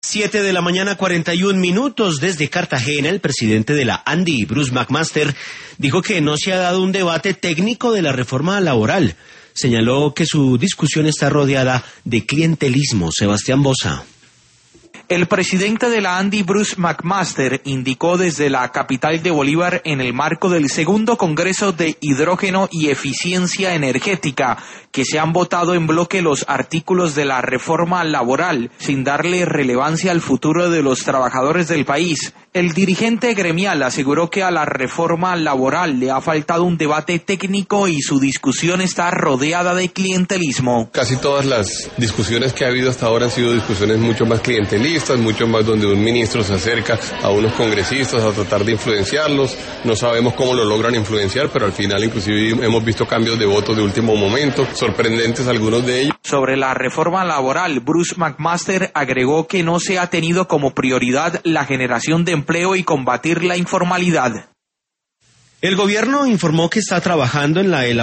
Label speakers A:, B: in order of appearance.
A: 7 de la mañana, 41 minutos. Desde Cartagena, el presidente de la ANDI, Bruce McMaster, dijo que no se ha dado un debate técnico de la reforma laboral. Señaló que su discusión está rodeada de clientelismo. Sebastián Boza.
B: El presidente de la ANDI, Bruce McMaster, indicó desde la capital de Bolívar en el marco del segundo Congreso de Hidrógeno y Eficiencia Energética que se han votado en bloque los artículos de la reforma laboral sin darle relevancia al futuro de los trabajadores del país. El dirigente gremial aseguró que a la reforma laboral le ha faltado un debate técnico y su discusión está rodeada de clientelismo.
C: Casi todas las discusiones que ha habido hasta ahora han sido discusiones mucho más clientelistas, mucho más donde un ministro se acerca a unos congresistas a tratar de influenciarlos. No sabemos cómo lo logran influenciar, pero al final inclusive hemos visto cambios de votos de último momento, sorprendentes algunos de ellos.
B: Sobre la reforma laboral, Bruce McMaster agregó que no se ha tenido como prioridad la generación de empleo y combatir la informalidad.
A: El gobierno informó que está trabajando en la elaboración